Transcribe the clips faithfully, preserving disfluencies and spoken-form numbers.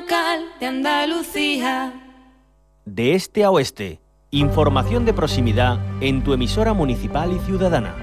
local de Andalucía. De este a oeste, información de proximidad en tu emisora municipal y ciudadana.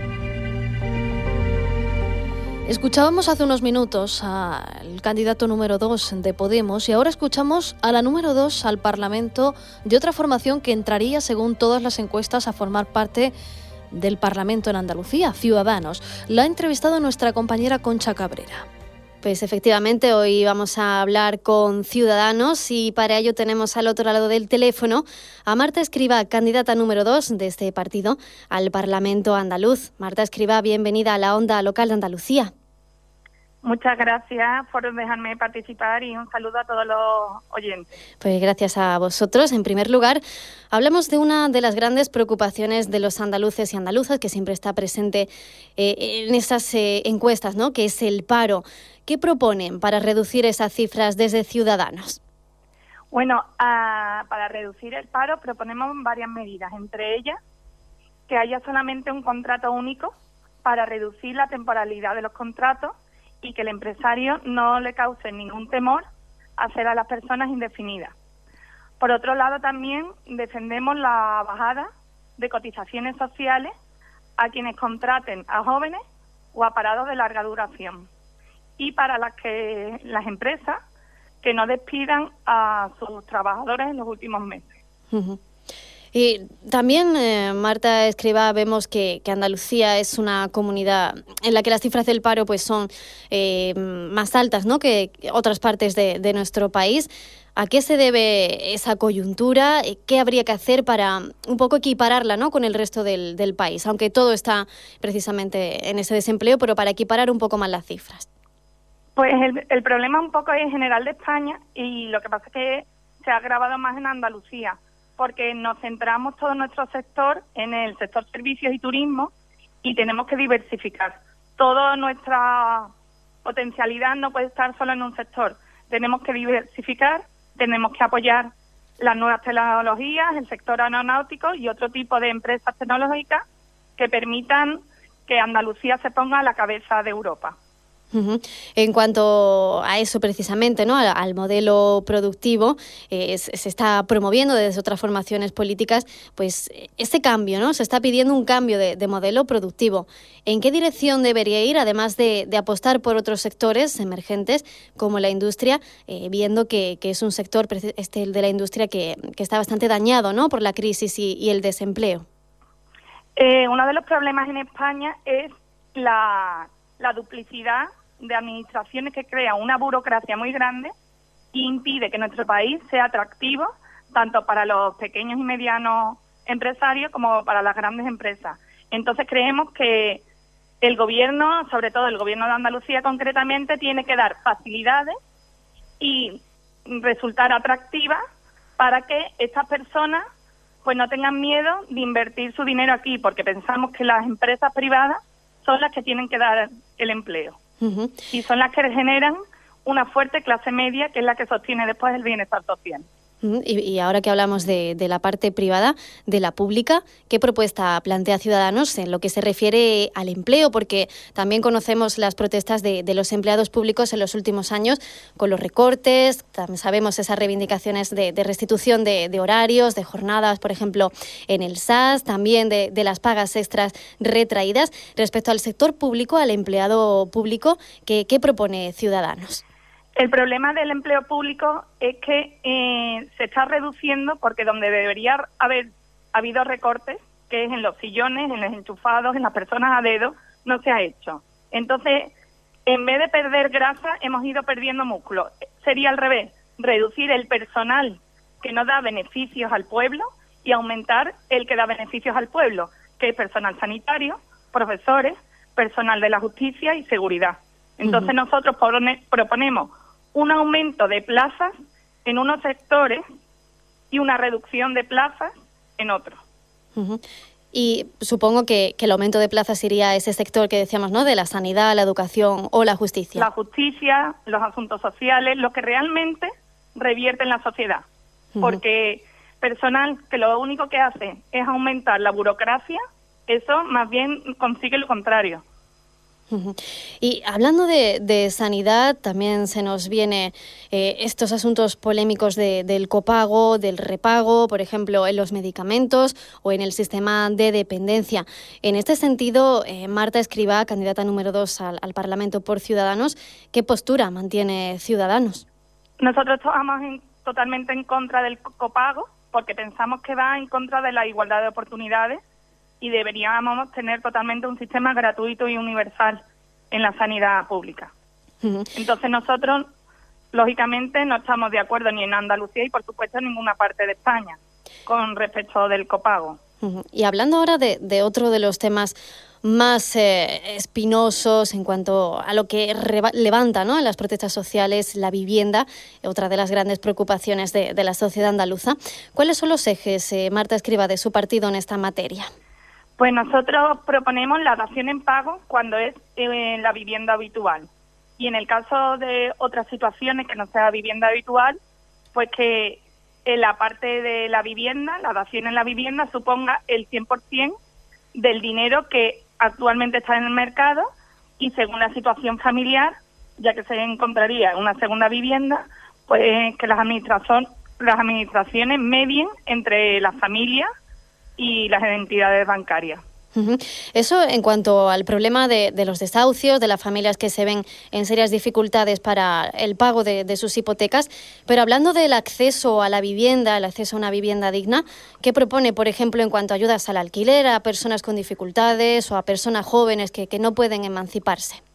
Escuchábamos hace unos minutos al candidato número dos de Podemos y ahora escuchamos a la número dos al Parlamento de otra formación que entraría, según todas las encuestas, a formar parte del Parlamento en Andalucía, Ciudadanos. La ha entrevistado nuestra compañera Concha Cabrera. Pues efectivamente, hoy vamos a hablar con Ciudadanos y para ello tenemos al otro lado del teléfono a Marta Escrivá, candidata número dos de este partido al Parlamento andaluz. Marta Escrivá, bienvenida a la Onda Local de Andalucía. Muchas gracias por dejarme participar y un saludo a todos los oyentes. Pues gracias a vosotros. En primer lugar, hablamos de una de las grandes preocupaciones de los andaluces y andaluzas que siempre está presente eh, en esas eh, encuestas, ¿no?, que es el paro. ¿Qué proponen para reducir esas cifras desde Ciudadanos? Bueno, a, para reducir el paro proponemos varias medidas, entre ellas que haya solamente un contrato único para reducir la temporalidad de los contratos y que el empresario no le cause ningún temor a hacer a las personas indefinidas. Por otro lado, también defendemos la bajada de cotizaciones sociales a quienes contraten a jóvenes o a parados de larga duración y para las que las empresas que no despidan a sus trabajadores en los últimos meses. Uh-huh. Y también, eh, Marta Escrivá, vemos que, que Andalucía es una comunidad en la que las cifras del paro pues son eh, más altas, ¿no?, que otras partes de, de nuestro país. ¿A qué se debe esa coyuntura? ¿Qué habría que hacer para un poco equipararla, ¿no?, con el resto del, del país? Aunque todo está precisamente en ese desempleo, pero para equiparar un poco más las cifras. Pues el, el problema un poco es general de España y lo que pasa es que se ha agravado más en Andalucía, porque nos centramos todo nuestro sector en el sector servicios y turismo y tenemos que diversificar. Toda nuestra potencialidad no puede estar solo en un sector. Tenemos que diversificar, tenemos que apoyar las nuevas tecnologías, el sector aeronáutico y otro tipo de empresas tecnológicas que permitan que Andalucía se ponga a la cabeza de Europa. Uh-huh. En cuanto a eso precisamente, ¿no?, al, al modelo productivo, eh, se, se está promoviendo desde otras formaciones políticas, pues este cambio, ¿no? Se está pidiendo un cambio de, de modelo productivo. ¿En qué dirección debería ir, además de, de apostar por otros sectores emergentes como la industria, eh, viendo que, que es un sector, este el de la industria, que, que está bastante dañado, ¿no?, por la crisis y, y el desempleo? Eh, uno de los problemas en España es la, la duplicidad de administraciones que crea una burocracia muy grande e impide que nuestro país sea atractivo tanto para los pequeños y medianos empresarios como para las grandes empresas. Entonces creemos que el gobierno, sobre todo el gobierno de Andalucía concretamente, tiene que dar facilidades y resultar atractiva para que estas personas pues no tengan miedo de invertir su dinero aquí, porque pensamos que las empresas privadas son las que tienen que dar el empleo. Uh-huh. Y son las que generan una fuerte clase media, que es la que sostiene después el bienestar social. Uh-huh. Y, y ahora que hablamos de, de la parte privada, de la pública, ¿qué propuesta plantea Ciudadanos en lo que se refiere al empleo? Porque también conocemos las protestas de, de los empleados públicos en los últimos años con los recortes, también sabemos esas reivindicaciones de, de restitución de, de horarios, de jornadas, por ejemplo, en el S A S, también de, de las pagas extras retraídas. Respecto al sector público, al empleado público, ¿qué, qué propone Ciudadanos? El problema del empleo público es que eh, se está reduciendo porque donde debería haber habido recortes, que es en los sillones, en los enchufados, en las personas a dedo, no se ha hecho. Entonces, en vez de perder grasa, hemos ido perdiendo músculo. Sería al revés, reducir el personal que no da beneficios al pueblo y aumentar el que da beneficios al pueblo, que es personal sanitario, profesores, personal de la justicia y seguridad. Entonces, uh-huh. nosotros proponemos un aumento de plazas en unos sectores y una reducción de plazas en otros. Uh-huh. Y supongo que, que el aumento de plazas iría a ese sector que decíamos, ¿no?, de la sanidad, la educación o la justicia. La justicia, los asuntos sociales, lo que realmente revierte en la sociedad. Uh-huh. Porque personal que lo único que hace es aumentar la burocracia, eso más bien consigue lo contrario. Y hablando de, de sanidad, también se nos viene eh, estos asuntos polémicos de, del copago, del repago, por ejemplo, en los medicamentos o en el sistema de dependencia. En este sentido, eh, Marta Escrivá, candidata número dos al, al Parlamento por Ciudadanos, ¿qué postura mantiene Ciudadanos? Nosotros estamos en, totalmente en contra del copago porque pensamos que va en contra de la igualdad de oportunidades y deberíamos tener totalmente un sistema gratuito y universal en la sanidad pública. Uh-huh. Entonces nosotros, lógicamente, no estamos de acuerdo ni en Andalucía y, por supuesto, en ninguna parte de España con respecto del copago. Uh-huh. Y hablando ahora de, de otro de los temas más eh, espinosos en cuanto a lo que reba- levanta, ¿no?, en las protestas sociales, la vivienda, otra de las grandes preocupaciones de, de la sociedad andaluza. ¿Cuáles son los ejes, eh, Marta Escrivá, de su partido en esta materia? Pues nosotros proponemos la dación en pago cuando es en la vivienda habitual. Y en el caso de otras situaciones que no sea vivienda habitual, pues que en la parte de la vivienda, la dación en la vivienda, suponga el cien por ciento del dinero que actualmente está en el mercado y según la situación familiar, ya que se encontraría en una segunda vivienda, pues que las administración, las administraciones medien entre las familias y las entidades bancarias. Uh-huh. Eso en cuanto al problema de, de los desahucios, de las familias que se ven en serias dificultades para el pago de, de sus hipotecas, pero hablando del acceso a la vivienda, el acceso a una vivienda digna, ¿qué propone, por ejemplo, en cuanto a ayudas al alquiler a personas con dificultades o a personas jóvenes que, que no pueden emanciparse?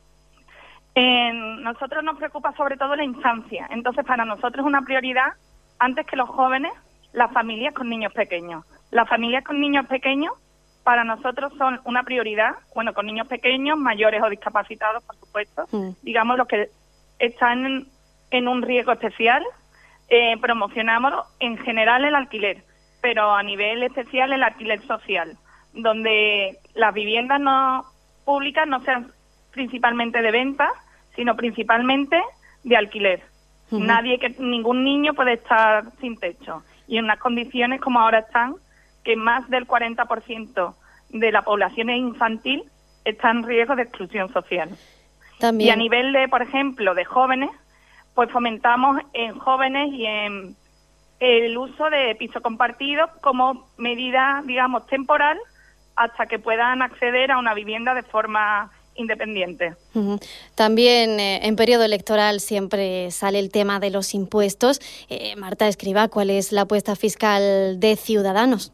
Eh, nosotros nos preocupa sobre todo la infancia, entonces para nosotros es una prioridad, antes que los jóvenes, las familias con niños pequeños. Las familias con niños pequeños para nosotros son una prioridad, bueno, con niños pequeños, mayores o discapacitados, por supuesto, mm. digamos los que están en, en un riesgo especial. Eh, promocionamos en general el alquiler, pero a nivel especial el alquiler social, donde las viviendas no públicas no sean principalmente de venta, sino principalmente de alquiler. Uh-huh. Nadie, que ningún niño puede estar sin techo y en unas condiciones como ahora están, que más del cuarenta por ciento de la población infantil está en riesgo de exclusión social. También. Y a nivel de, por ejemplo, de jóvenes, pues fomentamos en jóvenes y en el uso de piso compartido como medida, digamos, temporal hasta que puedan acceder a una vivienda de forma independiente. Uh-huh. También eh, en periodo electoral siempre sale el tema de los impuestos. Eh, Marta Escrivá, ¿cuál es la apuesta fiscal de Ciudadanos?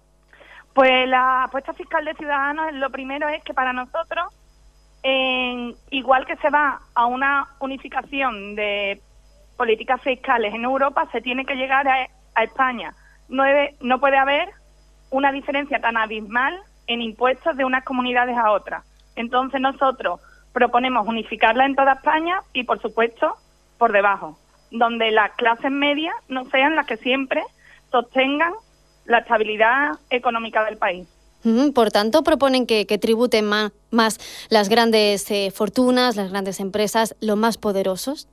Pues la apuesta fiscal de Ciudadanos, lo primero es que para nosotros, eh, igual que se va a una unificación de políticas fiscales en Europa, se tiene que llegar a, a España. No, debe, no puede haber una diferencia tan abismal en impuestos de unas comunidades a otras. Entonces nosotros proponemos unificarla en toda España y, por supuesto, por debajo, donde las clases medias no sean las que siempre sostengan la estabilidad económica del país. Mm, por tanto, proponen que, que tributen más, más las grandes eh, fortunas, las grandes empresas, los más poderosos.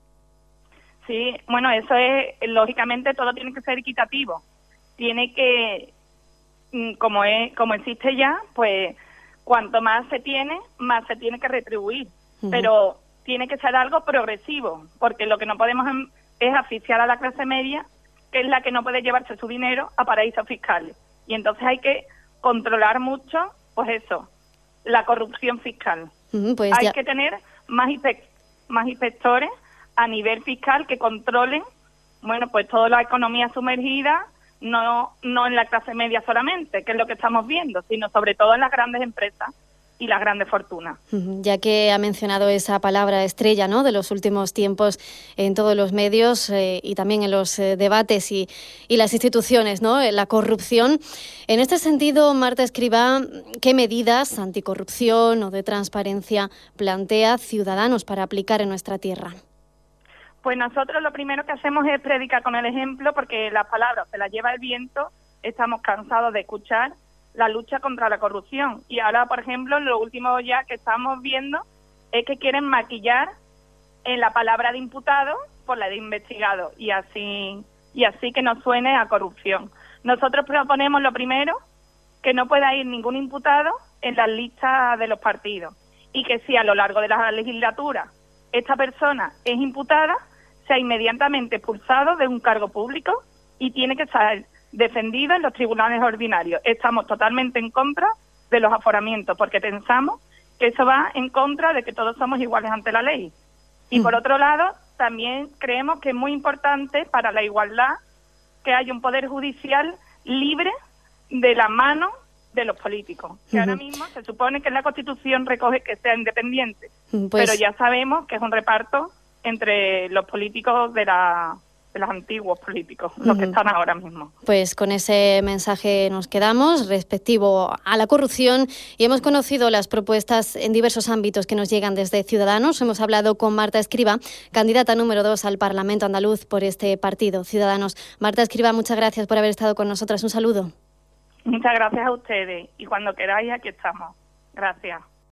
Sí, bueno, eso es, lógicamente, todo tiene que ser equitativo. Tiene que, como es, como existe ya, pues cuanto más se tiene, más se tiene que retribuir. Uh-huh. Pero tiene que ser algo progresivo, porque lo que no podemos es asfixiar a la clase media, que es la que no puede llevarse su dinero a paraísos fiscales. Y entonces hay que controlar mucho, pues eso, la corrupción fiscal. Uh-huh, pues hay ya... que tener más, inspe- más inspectores a nivel fiscal que controlen, bueno, pues toda la economía sumergida, no no en la clase media solamente, que es lo que estamos viendo, sino sobre todo en las grandes empresas y las grandes fortunas. Ya que ha mencionado esa palabra estrella, ¿no?, de los últimos tiempos en todos los medios eh, y también en los eh, debates y, y las instituciones, ¿no?, la corrupción. En este sentido, Marta Escrivá, ¿qué medidas anticorrupción o de transparencia plantea Ciudadanos para aplicar en nuestra tierra? Pues nosotros lo primero que hacemos es predicar con el ejemplo, porque las palabras se las lleva el viento. Estamos cansados de escuchar la lucha contra la corrupción. Y ahora, por ejemplo, lo último ya que estamos viendo es que quieren maquillar en la palabra de imputado por la de investigado, y así y así que no suene a corrupción. Nosotros proponemos lo primero, que no pueda ir ningún imputado en las listas de los partidos, y que si a lo largo de la legislatura esta persona es imputada, sea inmediatamente expulsado de un cargo público y tiene que estar defendido en los tribunales ordinarios. Estamos totalmente en contra de los aforamientos porque pensamos que eso va en contra de que todos somos iguales ante la ley. Y por otro lado, también creemos que es muy importante para la igualdad que haya un poder judicial libre de la mano de los políticos, que uh-huh. ahora mismo se supone que en la Constitución recoge que sea independiente, pues, pero ya sabemos que es un reparto entre los políticos de la de los antiguos políticos, uh-huh. los que están ahora mismo. Pues con ese mensaje nos quedamos respectivo a la corrupción y hemos conocido las propuestas en diversos ámbitos que nos llegan desde Ciudadanos. Hemos hablado con Marta Escriba, candidata número dos al Parlamento andaluz por este partido, Ciudadanos. Marta Escriba, muchas gracias por haber estado con nosotras. Un saludo. Muchas gracias a ustedes y cuando queráis aquí estamos. Gracias.